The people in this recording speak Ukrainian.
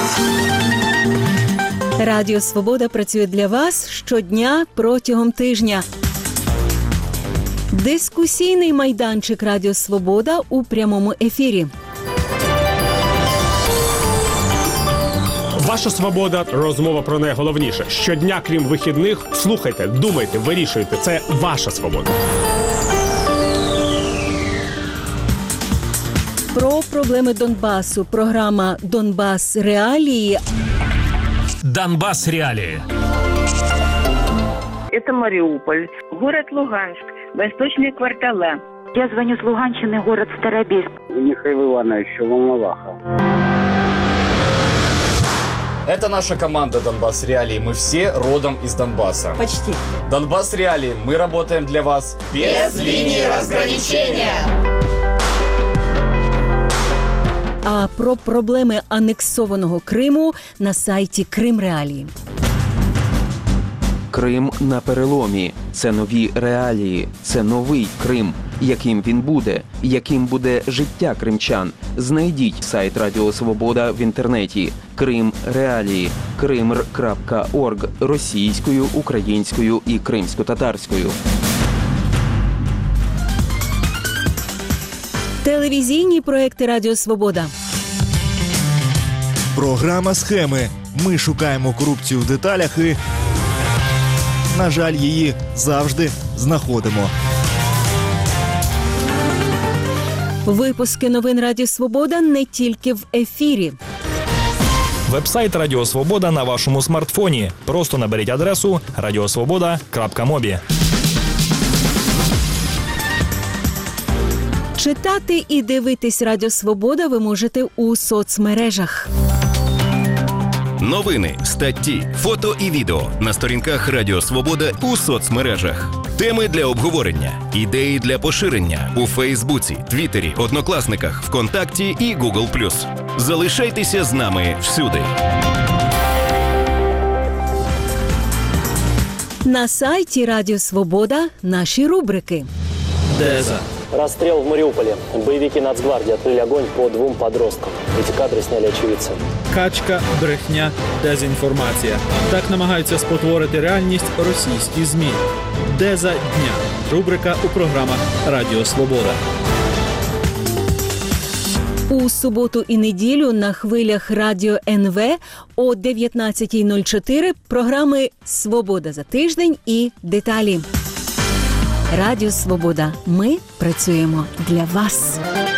Радіо Свобода працює для вас щодня протягом тижня. Дискусійний майданчик Радіо Свобода у прямому ефірі. Ваша свобода – розмова про найголовніше. Щодня, крім вихідних, слухайте, думайте, вирішуйте. Це ваша свобода. Про проблеми Донбасу. Програма «Донбас. Реалії». Донбасс реалии. Это Мариуполь, город Луганск, восточные квартала. Я звоню с Луганщины, город Старобельск. Михаил Иванович, Волноваха. Это наша команда «Донбасс Реалии». Мы все родом из Донбасса. Почти. «Донбасс Реалии». Мы работаем для вас без линии разграничения. А про проблеми анексованого Криму на сайті Крим Реалії. Крим на переломі. Це нові реалії. Це новий Крим. Яким він буде? Яким буде життя кримчан? Знайдіть сайт Радіо Свобода в інтернеті. Крим Реалії. Krimr.org російською, українською і кримсько-татарською. Телевізійні проекти Радіо Свобода. Програма «Схеми». Ми шукаємо корупцію в деталях і, на жаль, її завжди знаходимо. Випуски новин Радіо Свобода не тільки в ефірі. Веб-сайт Радіо Свобода на вашому смартфоні. Просто наберіть адресу radiosvoboda.mobi. Читати і дивитись Радіо Свобода ви можете у соцмережах. Новини, статті, фото і відео на сторінках Радіо Свобода у соцмережах. Теми для обговорення, ідеї для поширення у Фейсбуці, Твіттері, Однокласниках, ВКонтакті і Google+. Залишайтеся з нами всюди. На сайті Радіо Свобода наші рубрики. Деза. Расстрел в Мариуполе. Боевики Нацгвардии открыли огонь по 2 подросткам. Эти кадры сняли очевидцы. Качка, брехня, дезінформація. Так намагаються спотворити реальність російські ЗМІ. Деза дня. Рубрика у програмах Радіо Свобода. У суботу і неділю на хвилях Радіо НВ о 19:04 програми «Свобода за тиждень» і «Деталі». Радіо Свобода. Ми працюємо для вас.